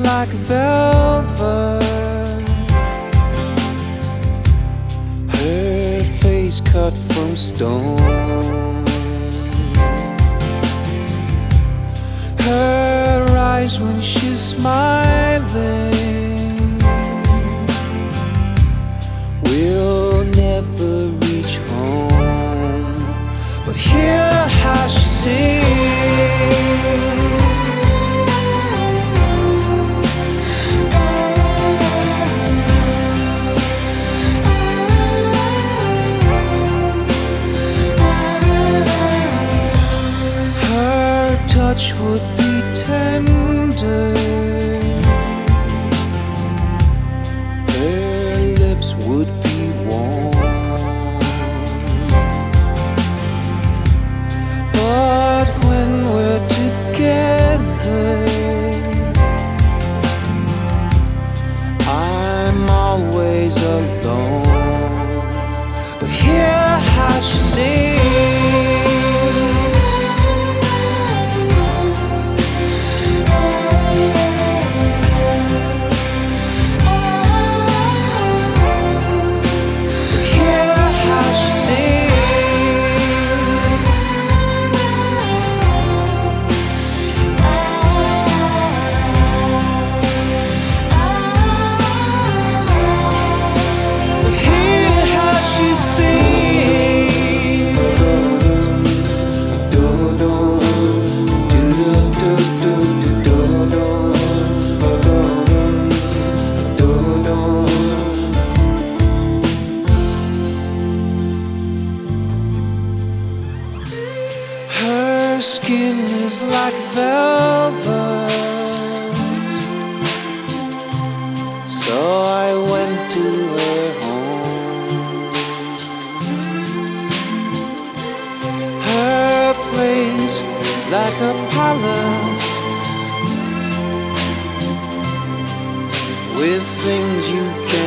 like velvet, her face cut from stone, her eyes when she's smiling will never reach home, but hear how she sings. Touch would be tender, her lips would be warm, but when we're together, I'm always alone, but hear how she sings. Her skin is like velvet, so I went to her home. Her place like a palace, with things you can't